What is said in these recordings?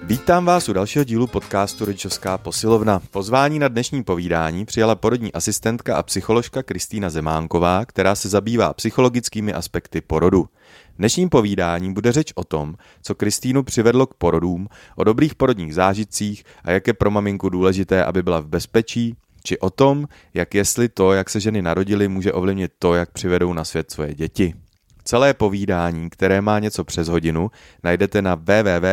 Vítám vás u dalšího dílu podcastu Rodičovská posilovna. Pozvání na dnešní povídání přijala porodní asistentka a psycholožka Kristýna Zemánková, která se zabývá psychologickými aspekty porodu. V dnešním povídání bude řeč o tom, co Kristýnu přivedlo k porodům, o dobrých porodních zážitcích a jak je pro maminku důležité, aby byla v bezpečí, či o tom, jestli to, jak se ženy narodily, může ovlivnit to, jak přivedou na svět svoje děti. Celé povídání, které má něco přes hodinu, najdete na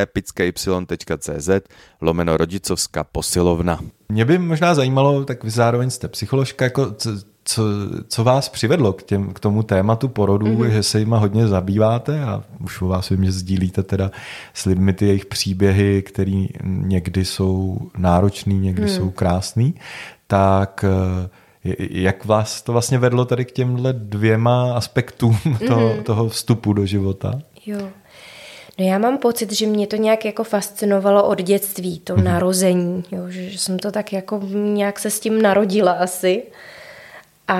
www.pitsky.cz/rodičovská posilovna. Mě by možná zajímalo, tak vy zároveň jste psycholožka, jako co vás přivedlo k tomu tématu porodů, že se jima hodně zabýváte a už o vás vím, že sdílíte teda s lidmi ty jejich příběhy, které někdy jsou náročný, někdy jsou krásný, tak jak vás to vlastně vedlo tady k těmhle dvěma aspektům toho vstupu do života? Jo. No já mám pocit, že mě to nějak jako fascinovalo od dětství, to narození, jo, že jsem to tak jako nějak se s tím narodila asi. A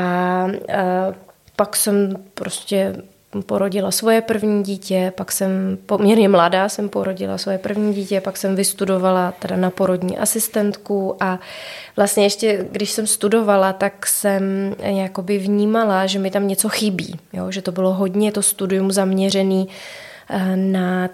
pak jsem prostě porodila svoje první dítě, pak jsem poměrně mladá jsem porodila svoje první dítě, pak jsem vystudovala teda na porodní asistentku a vlastně ještě, když jsem studovala, tak jsem jakoby vnímala, že mi tam něco chybí, jo? Že to bylo hodně to studium zaměřený na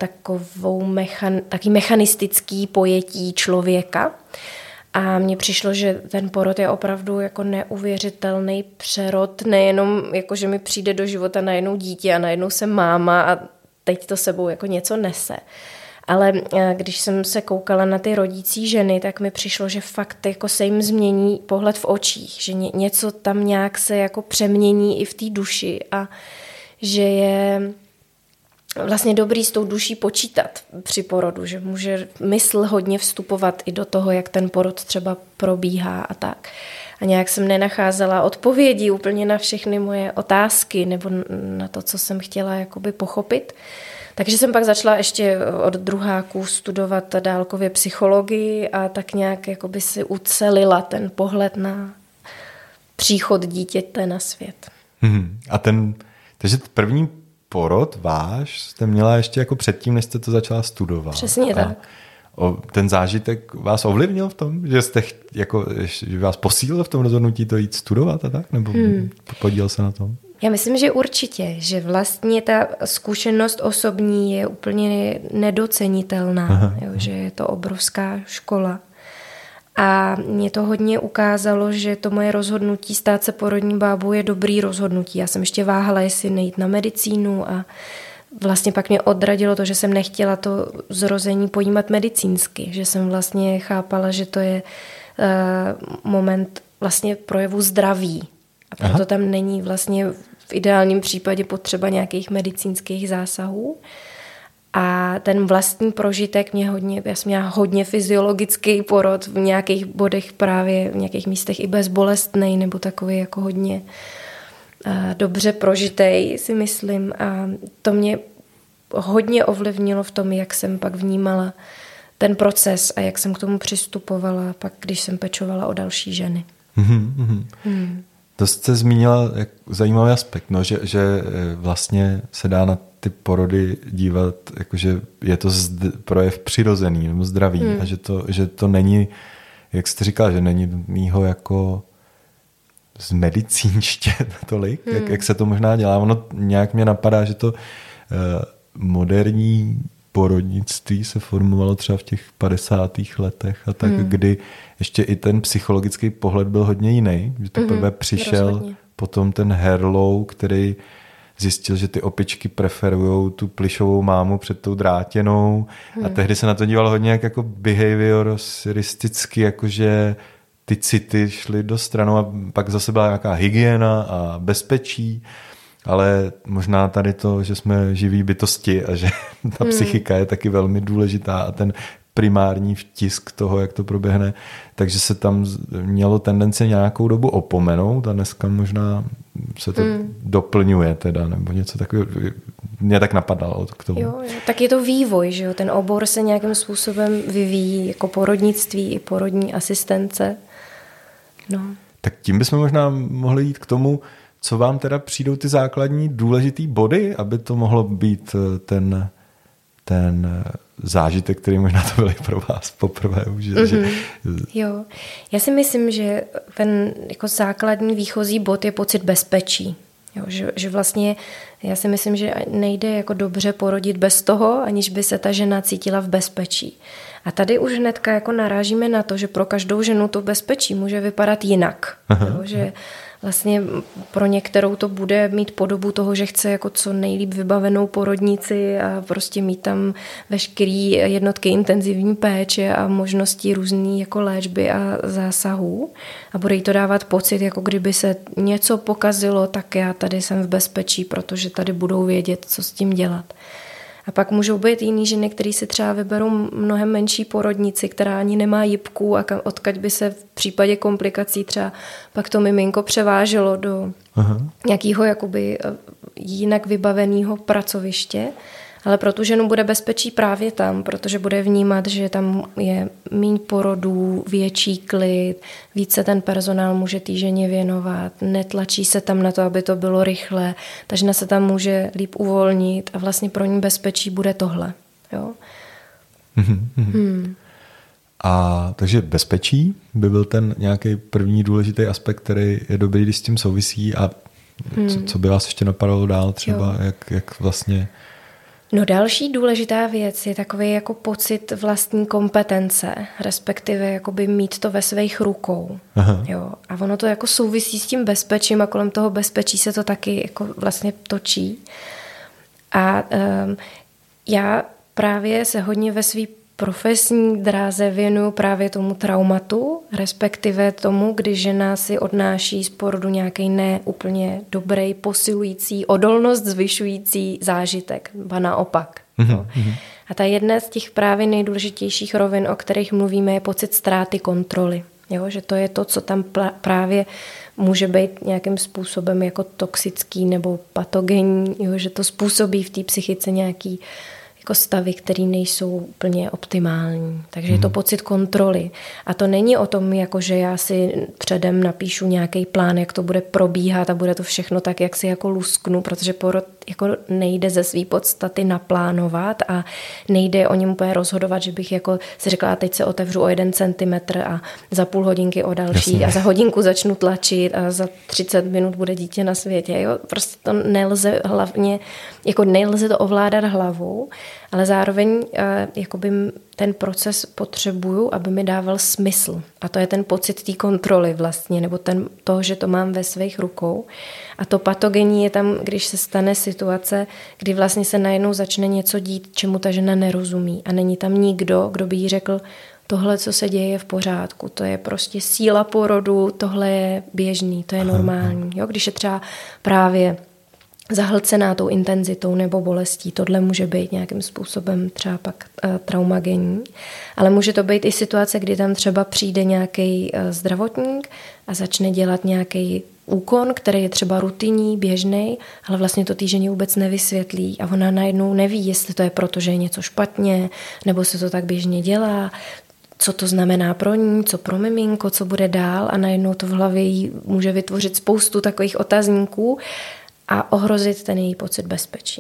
taký mechanistický pojetí člověka. A mně přišlo, že ten porod je opravdu jako neuvěřitelný přerod, nejenom jako, že mi přijde do života najednou dítě a najednou jsem máma a teď to sebou jako něco nese. Ale když jsem se koukala na ty rodící ženy, tak mi přišlo, že fakt jako se jim změní pohled v očích, že něco tam nějak se jako přemění i v té duši a že je vlastně dobrý s tou duší počítat při porodu, že může mysl hodně vstupovat i do toho, jak ten porod třeba probíhá a tak. A nějak jsem nenacházela odpovědi úplně na všechny moje otázky nebo na to, co jsem chtěla jakoby pochopit. Takže jsem pak začala ještě od druháků studovat dálkově psychologii a tak nějak jakoby si ucelila ten pohled na příchod dítěte na svět. Takže první porod váš jste měla ještě jako předtím, než jste to začala studovat. Přesně tak. Ten zážitek vás ovlivnil v tom, že jste že vás posílil v tom rozhodnutí to jít studovat a tak? Nebo podílel se na tom? Já myslím, že určitě, že vlastně ta zkušenost osobní je úplně nedocenitelná, že je to obrovská škola. A mě to hodně ukázalo, že to moje rozhodnutí stát se porodní bábou je dobrý rozhodnutí. Já jsem ještě váhala, jestli nejít na medicínu a vlastně pak mě odradilo to, že jsem nechtěla to zrození pojímat medicínsky, že jsem vlastně chápala, že to je moment vlastně projevu zdraví. A proto tam není vlastně v ideálním případě potřeba nějakých medicínských zásahů. A ten vlastní prožitek já jsem měla hodně fyziologický porod v nějakých bodech právě, v nějakých místech i bezbolestnej nebo takový jako hodně dobře prožitej, si myslím. A to mě hodně ovlivnilo v tom, jak jsem pak vnímala ten proces a jak jsem k tomu přistupovala pak, když jsem pečovala o další ženy. To jste zmínila zajímavý aspekt, že vlastně se dá na ty porody dívat, jakože je to projev přirozený nebo zdravý a že to není, jak jste říkala, že není nutnýho jako zmedicínštět tolik, jak se to možná dělá. Ono nějak mě napadá, že to moderní porodnictví se formovalo třeba v těch 50. letech a tak, kdy ještě i ten psychologický pohled byl hodně jiný, že teprve přišel rozhodně. Potom ten Harlow, který zjistil, že ty opičky preferujou tu plyšovou mámu před tou drátěnou a tehdy se na to díval hodně jako behavioristicky, jakože ty city šly do stranu a pak zase byla nějaká hygiena a bezpečí, ale možná tady to, že jsme živí bytosti a že ta psychika je taky velmi důležitá a ten primární vtisk toho, jak to proběhne, takže se tam mělo tendenci nějakou dobu opomenout a dneska možná se to doplňuje teda, nebo něco takového. Mě tak napadalo k tomu. Jo, tak je to vývoj, že jo? Ten obor se nějakým způsobem vyvíjí jako porodnictví i porodní asistence. No. Tak tím bychom možná mohli jít k tomu, co vám teda přijdou ty základní důležitý body, aby to mohlo být ten zážitek, který možná to byl pro vás poprvé. Jo, já si myslím, že ten jako základní výchozí bod je pocit bezpečí. Jo, že vlastně já si myslím, že nejde jako dobře porodit bez toho, aniž by se ta žena cítila v bezpečí. A tady už hnedka jako narážíme na to, že pro každou ženu to bezpečí může vypadat jinak. Jo, že vlastně pro některou to bude mít podobu toho, že chce jako co nejlíp vybavenou porodnici a prostě mít tam veškerý jednotky intenzivní péče a možnosti různý jako léčby a zásahů. A bude jí to dávat pocit, jako kdyby se něco pokazilo, tak já tady jsem v bezpečí, protože tady budou vědět, co s tím dělat. A pak můžou být jiný ženy, který si třeba vyberou mnohem menší porodnici, která ani nemá jipku a odkud by se v případě komplikací třeba pak to miminko převáželo do nějakého jakoby jinak vybaveného pracoviště. Ale pro tu ženu bude bezpečí právě tam, protože bude vnímat, že tam je míň porodů, větší klid, více ten personál může té ženě věnovat, netlačí se tam na to, aby to bylo rychle, ta žena se tam může líp uvolnit a vlastně pro ní bezpečí bude tohle. Jo? A takže bezpečí by byl ten nějaký první důležitý aspekt, který je dobrý, když s tím souvisí a co by vás ještě napadalo dál třeba, jak vlastně... No další důležitá věc je takový jako pocit vlastní kompetence, respektive jakoby mít to ve svých rukou. Jo. A ono to jako souvisí s tím bezpečím a kolem toho bezpečí se to taky jako vlastně točí. A já právě se hodně ve své profesní dráze věnuju právě tomu traumatu, respektive tomu, když žena si odnáší z porodu nějaký neúplně dobrý, posilující, odolnost zvyšující zážitek, ba naopak. A ta jedna z těch právě nejdůležitějších rovin, o kterých mluvíme, je pocit ztráty kontroly. Jo? Že to je to, co tam právě může být nějakým způsobem jako toxický nebo patogenní, jo? Že to způsobí v té psychice nějaký jako stavy, které nejsou úplně optimální. Takže je to pocit kontroly. A to není o tom, jako že já si předem napíšu nějaký plán, jak to bude probíhat a bude to všechno tak, jak si jako lusknu, protože porod jako nejde ze své podstaty naplánovat a nejde o něm úplně rozhodovat, že bych jako si řekla, teď se otevřu o 1 centimetr a za půl hodinky o další. Jasně. A za hodinku začnu tlačit a za 30 minut bude dítě na světě. Jo? Prostě to nelze hlavně, jako nelze to ovládat hlavou, ale zároveň jakoby ten proces potřebuju, aby mi dával smysl. A to je ten pocit té kontroly vlastně, nebo toho, že to mám ve svých rukou. A to patogení je tam, když se stane situace, kdy vlastně se najednou začne něco dít, čemu ta žena nerozumí. A není tam nikdo, kdo by jí řekl, tohle, co se děje, je v pořádku. To je prostě síla porodu, tohle je běžný, to je normální. Jo? Když je třeba právě zahlcená tou intenzitou nebo bolestí. Tohle může být nějakým způsobem třeba pak traumagenní. Ale může to být i situace, kdy tam třeba přijde nějaký zdravotník a začne dělat nějaký úkon, který je třeba rutinní, běžný, ale vlastně to té ženě vůbec nevysvětlí a ona najednou neví, jestli to je proto, že je něco špatně, nebo se to tak běžně dělá, co to znamená pro ní, co pro miminko, co bude dál a najednou to v hlavě jí může vytvořit spoustu takových otazníků a ohrozit ten její pocit bezpečí.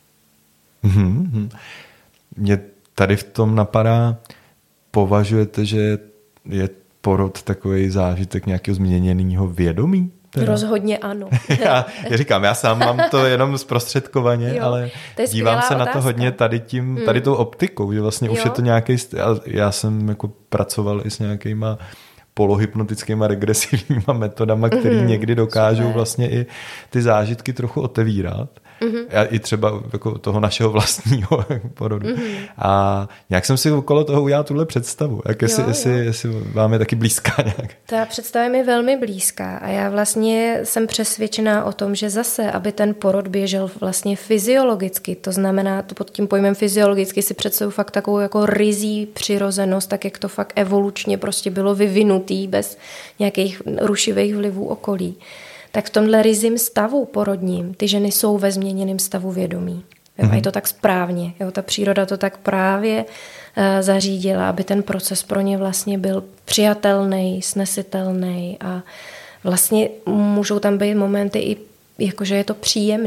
Mě tady v tom napadá, považujete, že je porod takový zážitek nějakého změněného vědomí? Teda? Rozhodně ano. já říkám, já sám mám to jenom zprostředkovaně, ale dívám se na to hodně tady tou optikou, že vlastně už je to nějaký, já jsem jako pracoval i s nějakýma polohypnotickýma regresivníma metodama, které někdy dokážou vlastně i ty zážitky trochu otevírat. A i třeba jako toho našeho vlastního porodu. A nějak jsem si okolo toho udělal tuhle představu. Jestli vám je taky blízká nějak. Ta představa je mi velmi blízká a já vlastně jsem přesvědčená o tom, že zase, aby ten porod běžel vlastně fyziologicky, to znamená, to pod tím pojmem fyziologicky si představuji fakt takovou jako ryzí přirozenost, tak jak to fakt evolučně prostě bylo vyvinutý bez nějakých rušivých vlivů okolí. Tak v tomhle ryzím stavu porodním ty ženy jsou ve změněném stavu vědomí. A je to tak správně. Jo? Ta příroda to tak právě zařídila, aby ten proces pro ně vlastně byl přijatelný, snesitelný a vlastně můžou tam být momenty i jakože je to příjemný.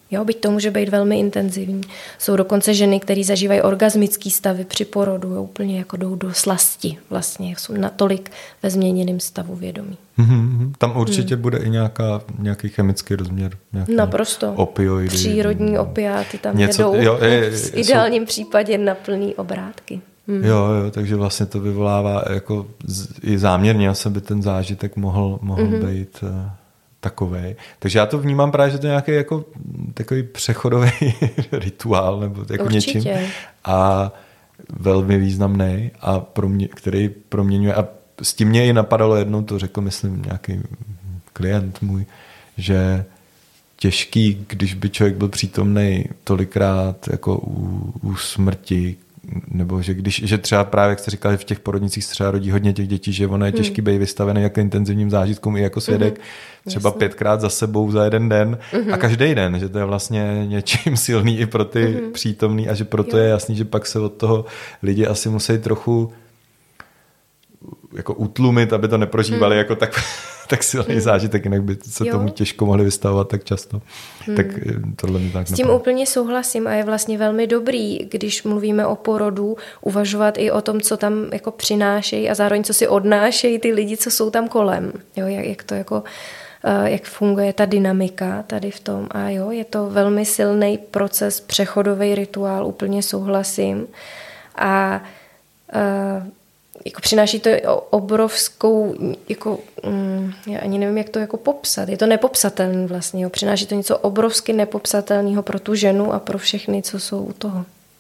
Jo, byť to může být velmi intenzivní. Jsou dokonce ženy, které zažívají orgasmický stavy při porodu, jo, úplně jako jdou do slasti vlastně, jsou natolik ve změněném stavu vědomí. Tam určitě bude i nějaký chemický rozměr. Naprosto. Opioidy. Přírodní opiáty tam jedou v ideálním případě na plný obrátky. Jo, takže vlastně to vyvolává jako i záměrně asi by ten zážitek mohl být takovej. Takže já to vnímám právě, že to je nějaký jako takový přechodový rituál nebo jako něčím a velmi významný a který proměňuje a s tím mě i napadalo jednou, to řekl myslím nějaký klient můj, že těžký, když by člověk byl přítomný tolikrát jako u smrti, nebo že třeba právě, jak jste říkal, že v těch porodnicích se třeba rodí hodně těch dětí, že ono je těžký být vystavený jako intenzivním zážitkům i jako svědek třeba 5krát za sebou za jeden den a každý den, že to je vlastně něčím silný i pro ty přítomný a že proto je jasný, že pak se od toho lidi asi musí trochu jako utlumit, aby to neprožívali jako tak silný zážitek, jinak by se tomu těžko mohli vystavovat tak často. Tak tohle mi tak s tím úplně souhlasím a je vlastně velmi dobrý, když mluvíme o porodu, uvažovat i o tom, co tam jako přinášejí a zároveň co si odnášejí ty lidi, co jsou tam kolem. Jo, jak to jako jak funguje ta dynamika tady v tom. A jo, je to velmi silný proces, přechodový rituál, úplně souhlasím. A jako přináší to obrovskou, jako, já ani nevím, jak to jako popsat. Je to nepopsatelný vlastně. Jo. Přináší to něco obrovsky nepopsatelného pro tu ženu a pro všechny, co jsou u toho.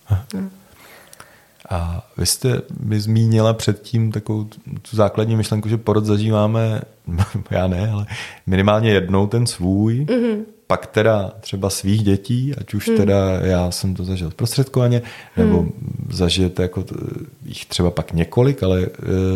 A vy jste mi zmínila předtím takovou tu základní myšlenku, že porod zažíváme, já ne, ale minimálně jednou ten svůj, pak teda třeba svých dětí, ať už teda já jsem to zažil zprostředkovaně, nebo zažijete jako jich třeba pak několik, ale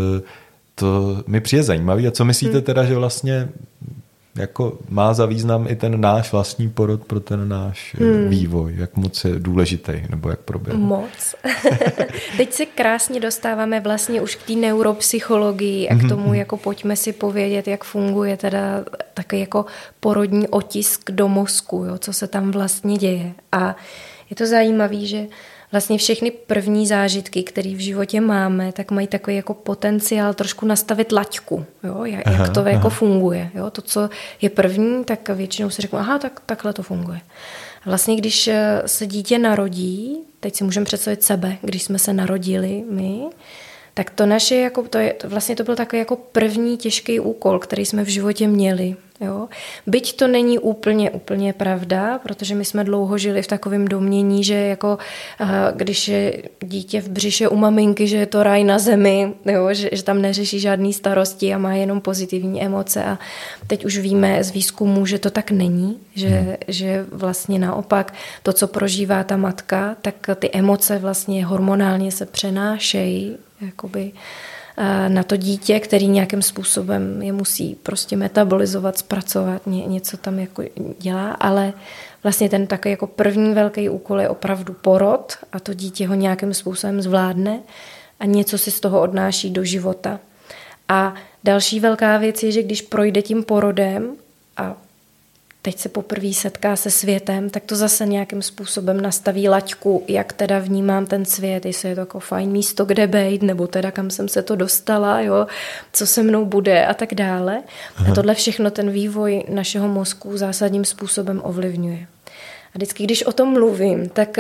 to mi přijde zajímavý. A co myslíte teda, že vlastně jako má za význam i ten náš vlastní porod pro ten náš vývoj? Jak moc je důležitý, nebo jak proběhne? Moc. Teď se krásně dostáváme vlastně už k té neuropsychologii a k tomu, jako pojďme si povědět, jak funguje teda takový jako porodní otisk do mozku, jo, co se tam vlastně děje. A je to zajímavé, že vlastně všechny první zážitky, které v životě máme, tak mají takový jako potenciál trošku nastavit laťku, jo? Jak to jako funguje. Jo? To, co je první, tak většinou si řeknu, tak takhle to funguje. A vlastně, když se dítě narodí, teď si můžeme představit sebe, když jsme se narodili my, tak to naše, jako, to byl takový jako první těžký úkol, který jsme v životě měli. Jo? Byť to není úplně pravda, protože my jsme dlouho žili v takovém domnění, že jako, když je dítě v břiše u maminky, že je to raj na zemi, jo? Že tam neřeší žádný starosti a má jenom pozitivní emoce. A teď už víme z výzkumu, že to tak není, že vlastně naopak to, co prožívá ta matka, tak ty emoce vlastně hormonálně se přenášejí jakoby na to dítě, který nějakým způsobem je musí prostě metabolizovat, zpracovat, něco tam jako dělá, ale vlastně ten takový jako první velký úkol je opravdu porod a to dítě ho nějakým způsobem zvládne a něco si z toho odnáší do života. A další velká věc je, že když projde tím porodem a teď se poprvé setká se světem, tak to zase nějakým způsobem nastaví laťku, jak teda vnímám ten svět, jestli je to jako fajn místo, kde bejt, nebo teda kam jsem se to dostala, jo, co se mnou bude a tak dále. A tohle všechno ten vývoj našeho mozku zásadním způsobem ovlivňuje. A vždycky, když o tom mluvím, tak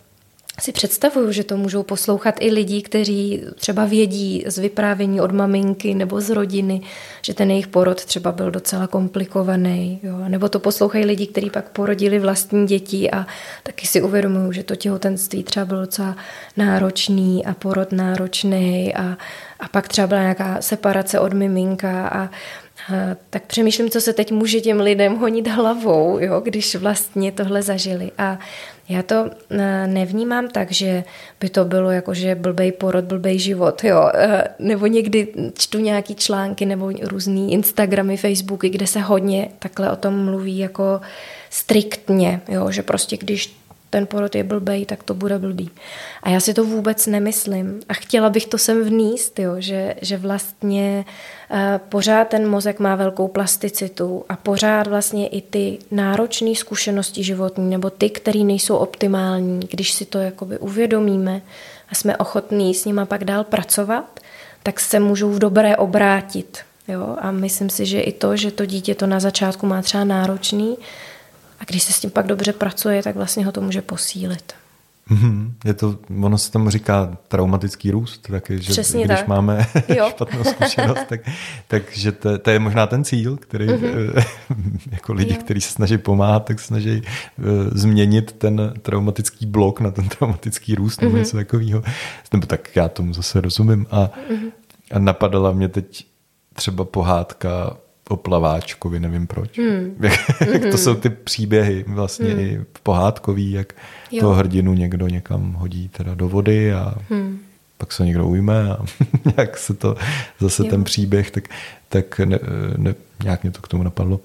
si představuju, že to můžou poslouchat i lidi, kteří třeba vědí z vyprávění od maminky nebo z rodiny, že ten jejich porod třeba byl docela komplikovaný. Jo? Nebo to poslouchají lidi, kteří pak porodili vlastní děti a taky si uvědomují, že to těhotenství třeba bylo docela náročný a porod náročný a pak třeba byla nějaká separace od miminka a tak přemýšlím, co se teď může těm lidem honit hlavou, jo, když vlastně tohle zažili. A já to nevnímám tak, že by to bylo jako, že blbej porod, blbej život. Jo. Nebo někdy čtu nějaký články nebo různý Instagramy, Facebooky, kde se hodně takhle o tom mluví jako striktně. Jo, že prostě když ten porod je blbej, tak to bude blbý. A já si to vůbec nemyslím. A chtěla bych to sem vníst, jo, že vlastně pořád ten mozek má velkou plasticitu a pořád vlastně i ty náročné zkušenosti životní nebo ty, které nejsou optimální, když si to jakoby uvědomíme a jsme ochotní s nima pak dál pracovat, tak se můžou v dobré obrátit. Jo? A myslím si, že i to, že to dítě to na začátku má třeba náročný a když se s tím pak dobře pracuje, tak vlastně ho to může posílit. Je to, ono se tomu říká traumatický růst, taky, že přesně když tak. máme špatnou zkušenost, takže to je možná ten cíl, který jako lidi, kteří se snaží pomáhat, tak snaží změnit ten traumatický blok na ten traumatický růst nebo něco takového. Nebo tak já tomu zase rozumím. A napadala mě teď třeba pohádka o plaváčkovi, nevím proč. Jak to jsou ty příběhy vlastně i pohádkový, jak toho hrdinu někdo někam hodí teda do vody a pak se někdo ujme a jak se to zase ten příběh, tak nějak mě to k tomu napadlo.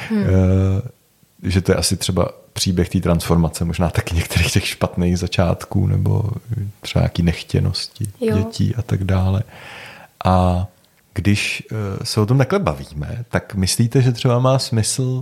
Že to je asi třeba příběh té transformace, možná taky některých těch špatných začátků nebo třeba nějaký nechtěnosti dětí a tak dále. A když se o tom takhle bavíme, tak myslíte, že třeba má smysl,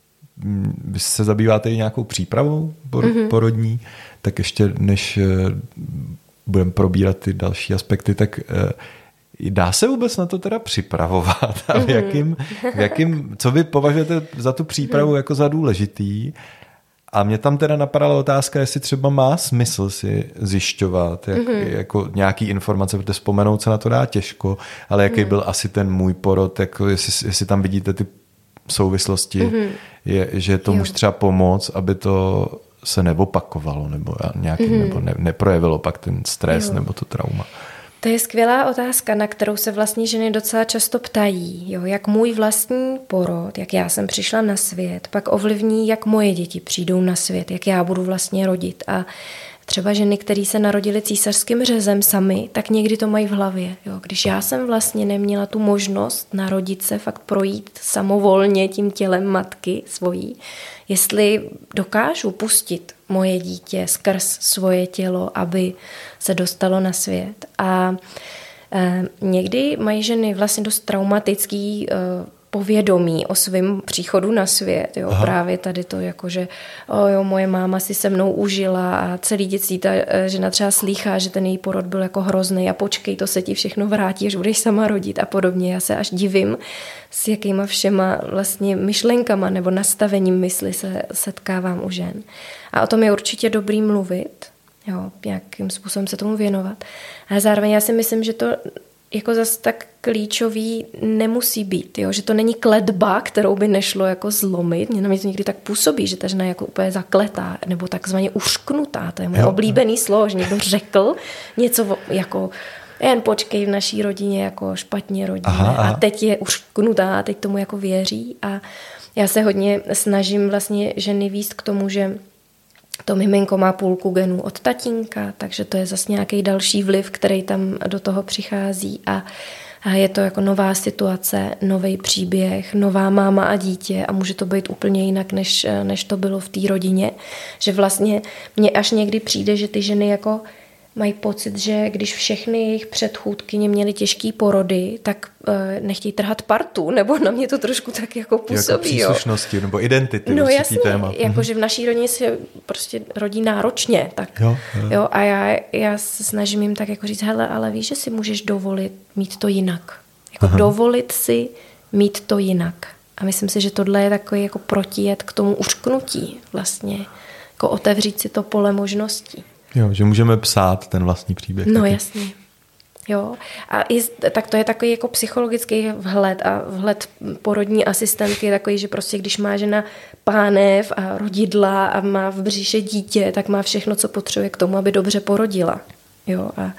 vy se zabýváte i nějakou přípravou porodní, tak ještě než budeme probírat ty další aspekty, tak dá se vůbec na to teda připravovat? A v jakým, co vy považujete za tu přípravu jako za důležitý? A mě tam teda napadala otázka, jestli třeba má smysl si zjišťovat jako nějaký informace, protože vzpomenout se na to dá těžko, ale jaký byl asi ten můj porod, jako jestli tam vidíte ty souvislosti, že to může třeba pomoct, aby to se neopakovalo nebo nebo neprojevilo pak ten stres nebo to trauma. To je skvělá otázka, na kterou se vlastně ženy docela často ptají. Jo? Jak můj vlastní porod, jak já jsem přišla na svět, pak ovlivní, jak moje děti přijdou na svět, jak já budu vlastně rodit. A třeba ženy, které se narodily císařským řezem sami, tak někdy to mají v hlavě. Jo? Když já jsem vlastně neměla tu možnost narodit se, fakt projít samovolně tím tělem matky svojí, jestli dokážu pustit moje dítě skrz svoje tělo, aby se dostalo na svět. A někdy mají ženy vlastně dost traumatický povědomí o svém příchodu na svět. Jo. Právě tady to, jako, že moje máma si se mnou užila a celý dětství ta žena třeba slýchá, že ten její porod byl jako hrozný a počkej, to se ti všechno vrátí, až budeš sama rodit a podobně. Já se až divím, s jakýma všema vlastně myšlenkama nebo nastavením mysli se setkávám u žen. A o tom je určitě dobrý mluvit, jo, jakým způsobem se tomu věnovat. Ale zároveň já si myslím, že to jako zase tak klíčový nemusí být, jo? Že to není kletba, kterou by nešlo jako zlomit. Mě na mě to někdy tak působí, že ta žena je jako úplně zakletá nebo takzvaně ušknutá. To je moje oblíbený slovo, že někdo řekl něco jako jen počkej, v naší rodině jako špatně rodíme a teď je ušknutá a teď tomu jako věří a já se hodně snažím vlastně ženy vést k tomu, že to miminko má půlku genů od tatínka, takže to je zase nějaký další vliv, který tam do toho přichází a je to jako nová situace, nový příběh, nová máma a dítě a může to být úplně jinak, než to bylo v té rodině. Že vlastně mně až někdy přijde, že ty ženy jako mají pocit, že když všechny jejich předchůdkyně měly těžký porody, tak nechtějí trhat partu, nebo na mě to trošku tak jako působí. Jako příslušnosti, nebo identity. No jasně, jakože v naší rodině se prostě rodí náročně. Tak, jo, a já se snažím jim tak jako říct, hele, ale víš, že si můžeš dovolit mít to jinak. Jako dovolit si mít to jinak. A myslím si, že tohle je takový jako protijet k tomu ušknutí vlastně. Jako otevřít si to pole možností. Jo, že můžeme psát ten vlastní příběh. No taky. jasně. Jo. A tak to je takový jako psychologický vhled a vhled porodní asistentky je takový, že prostě když má žena pánev a rodidla a má v břiše dítě, tak má všechno, co potřebuje k tomu, aby dobře porodila. Jo. A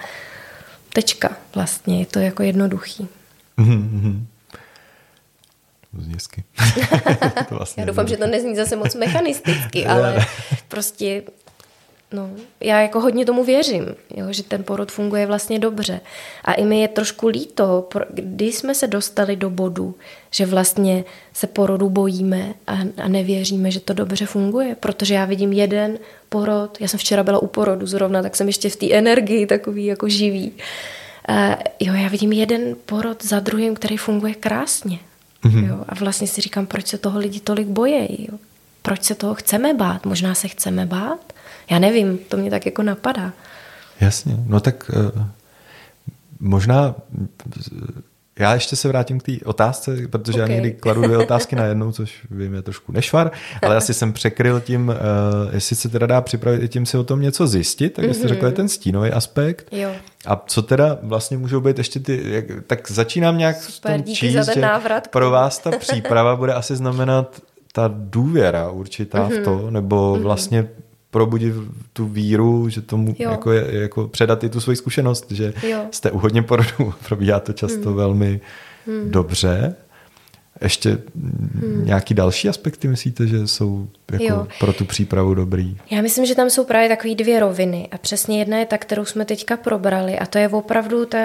tečka vlastně, je to jako jednoduchý. Hezky. Já doufám, že to nezní zase moc mechanisticky, ale prostě No, já jako hodně tomu věřím, jo, že ten porod funguje vlastně dobře. A i mi je trošku líto, když jsme se dostali do bodu, že vlastně se porodu bojíme a nevěříme, že to dobře funguje, protože já vidím jeden porod, já jsem včera byla u porodu zrovna, tak jsem ještě v té energii takový jako živý. Já vidím jeden porod za druhým, který funguje krásně. Jo, a vlastně si říkám, proč se toho lidi tolik bojejí, jo? Proč se toho chceme bát? Možná se chceme bát? Já nevím, to mě tak jako napadá. Jasně, no tak možná já ještě se vrátím k té otázce, protože já někdy kladu 2 otázky na jednou, což vím je trošku nešvar, ale asi jsem překryl tím, jestli se teda dá připravit i tím si o tom něco zjistit, tak jste řekli ten stínový aspekt. Jo. A co teda vlastně můžou být ještě tak začínám nějak super, číst, že pro vás ta příprava bude asi znamenat ta důvěra určitá v to, nebo vlastně probudit tu víru, že tomu jako předat i tu svoji zkušenost, že jste u hodně porodů, probíhá to často velmi dobře. Ještě nějaký další aspekty myslíte, že jsou jako pro tu přípravu dobrý? Já myslím, že tam jsou právě takové 2 roviny a přesně jedna je ta, kterou jsme teďka probrali a to je opravdu ta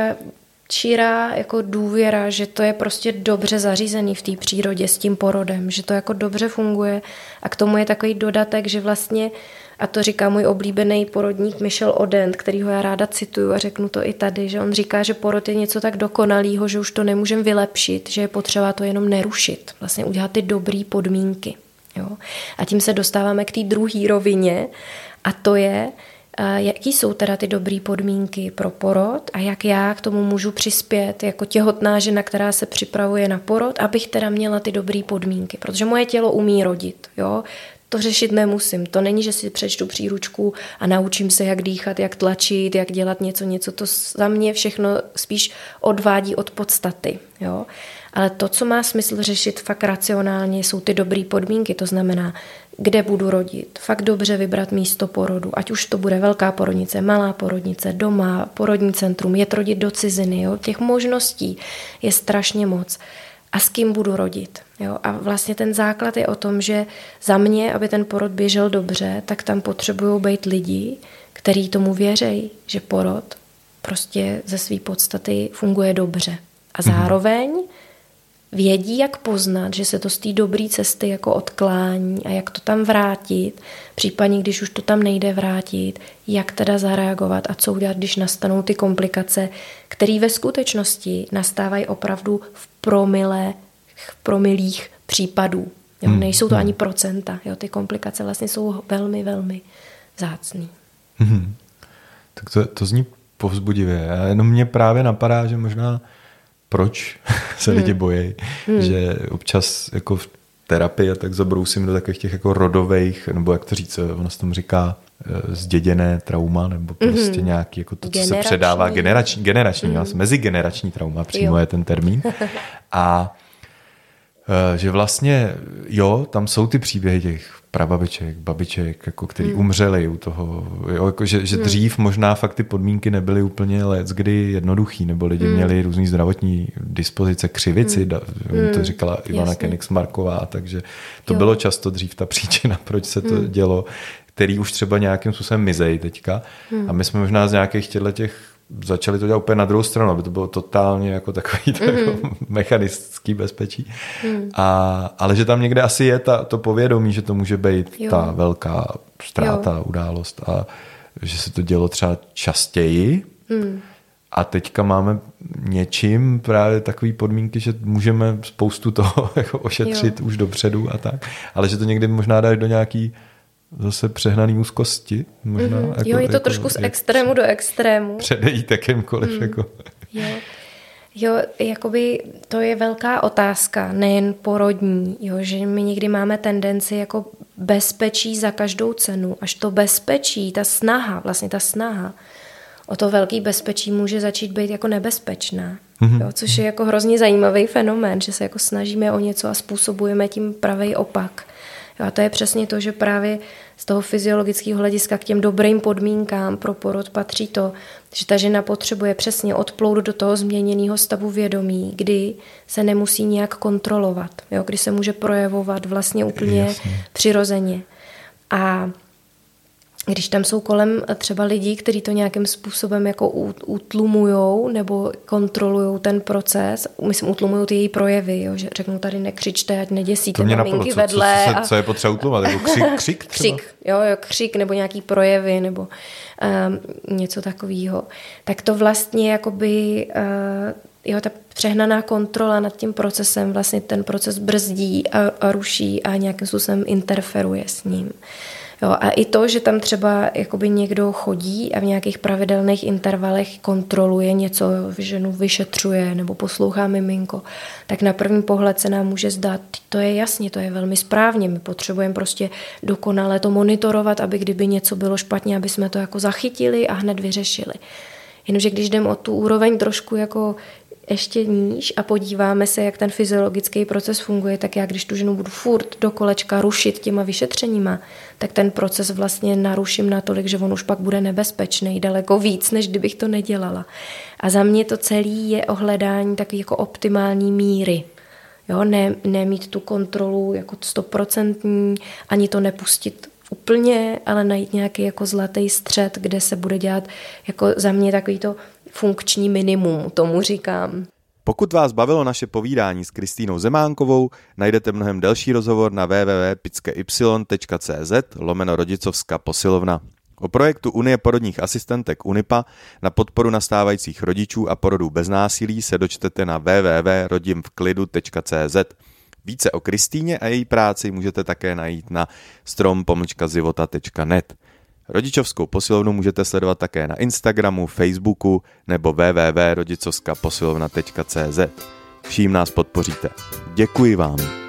čirá jako důvěra, že to je prostě dobře zařízený v té přírodě s tím porodem, že to jako dobře funguje a k tomu je takový dodatek, že vlastně, a to říká můj oblíbený porodník Michel Odent, kterýho já ráda cituju a řeknu to i tady, že on říká, že porod je něco tak dokonalýho, že už to nemůžeme vylepšit, že je potřeba to jenom nerušit, vlastně udělat ty dobrý podmínky. Jo? A tím se dostáváme k té druhé rovině a to je, jaký jsou teda ty dobrý podmínky pro porod a jak já k tomu můžu přispět jako těhotná žena, která se připravuje na porod, abych teda měla ty dobrý podmínky, protože moje tělo umí rodit, jo. To řešit nemusím. To není, že si přečtu příručku a naučím se, jak dýchat, jak tlačit, jak dělat něco. To za mě všechno spíš odvádí od podstaty, jo. Ale to, co má smysl řešit fakt racionálně, jsou ty dobrý podmínky, to znamená, kde budu rodit, fakt dobře vybrat místo porodu, ať už to bude velká porodnice, malá porodnice, doma, porodní centrum, jet rodit do ciziny, jo? Těch možností je strašně moc. A s kým budu rodit. Jo? A vlastně ten základ je o tom, že za mě, aby ten porod běžel dobře, tak tam potřebují být lidi, kteří tomu věří, že porod prostě ze své podstaty funguje dobře. A zároveň vědí, jak poznat, že se to z té dobré cesty jako odklání a jak to tam vrátit, případně když už to tam nejde vrátit, jak teda zareagovat a co udělat, když nastanou ty komplikace, které ve skutečnosti nastávají opravdu v promilích případů. Jo? Nejsou to ani procenta. Jo? Ty komplikace vlastně jsou velmi, velmi vzácný. Tak to zní povzbudivě. A jenom mě právě napadá, že možná proč se lidi bojí, že občas jako v terapii tak zabrousím do takových těch jako rodových, nebo jak to říct, ono se tomu říká zděděné trauma, nebo prostě nějaký jako to, co se předává generační mezigenerační trauma, přímo je ten termín. A že vlastně, tam jsou ty příběhy těch prababiček, babiček, jako který umřeli u toho, jako že dřív možná fakt ty podmínky nebyly úplně leckdy jednoduchý, nebo lidi měli různý zdravotní dispozice, křivici, to říkala Ivana Koenigsmarková, takže to bylo často dřív ta příčina, proč se to dělo, který už třeba nějakým způsobem mizej teďka. A my jsme možná z nějakých těch začali to dělat úplně na druhou stranu, aby to bylo totálně jako takový jako mechanistický bezpečí. Ale že tam někde asi je to povědomí, že to může být ta velká ztráta, událost a že se to dělo třeba častěji. A teďka máme něčím právě takové podmínky, že můžeme spoustu toho jako ošetřit už dopředu a tak. Ale že to někdy možná dá do nějaký zase přehnaný úzkosti. Možná, jako, je to trošku z extrému do extrému. Předejít jakýmkoliv. Jako. Jo, jakoby to je velká otázka, nejen porodní, že my někdy máme tendenci jako bezpečí za každou cenu. Až to bezpečí, ta snaha o to velký bezpečí může začít být jako nebezpečná. Což je jako hrozně zajímavý fenomén, že se jako snažíme o něco a způsobujeme tím pravej opak. A to je přesně to, že právě z toho fyziologického hlediska k těm dobrým podmínkám pro porod patří to, že ta žena potřebuje přesně odplout do toho změněného stavu vědomí, kdy se nemusí nějak kontrolovat, kdy se může projevovat vlastně úplně přirozeně. A když tam jsou kolem třeba lidi, kteří to nějakým způsobem jako utlumujou nebo kontrolujou ten proces, myslím, utlumují ty její projevy, jo, že řeknou tady nekřičte, ať neděsíte maminky vedle. Co je potřeba utlumovat? Jako křik třeba? Křik nebo nějaký projevy nebo něco takového. Tak to vlastně jakoby ta přehnaná kontrola nad tím procesem vlastně ten proces brzdí a ruší a nějakým způsobem interferuje s ním. Jo, a i to, že tam třeba jakoby někdo chodí a v nějakých pravidelných intervalech kontroluje něco, ženu vyšetřuje nebo poslouchá miminko, tak na první pohled se nám může zdát, to je jasně, to je velmi správně, my potřebujeme prostě dokonale to monitorovat, aby kdyby něco bylo špatně, aby jsme to jako zachytili a hned vyřešili. Jenomže když jdeme o tu úroveň trošku jako ještě níž a podíváme se, jak ten fyziologický proces funguje, tak já, když tu ženu budu furt do kolečka rušit těma vyšetřeníma, tak ten proces vlastně naruším natolik, že on už pak bude nebezpečný daleko víc, než kdybych to nedělala. A za mě to celý je o hledání takové jako optimální míry. Jo, ne mít tu kontrolu jako 100%, ani to nepustit úplně, ale najít nějaký jako zlatý střed, kde se bude dělat jako za mě takový to funkční minimum, tomu říkám. Pokud vás bavilo naše povídání s Kristýnou Zemánkovou, najdete mnohem delší rozhovor na www.pitsky.cz/rodicovská posilovna. O projektu Unie porodních asistentek UNIPA na podporu nastávajících rodičů a porodů bez násilí se dočtete na www.rodimvklidu.cz. Více o Kristýně a její práci můžete také najít na strom-zivota.net. Rodičovskou posilovnu můžete sledovat také na Instagramu, Facebooku nebo www.rodicovskaposilovna.cz. Vším nás podpoříte. Děkuji vám.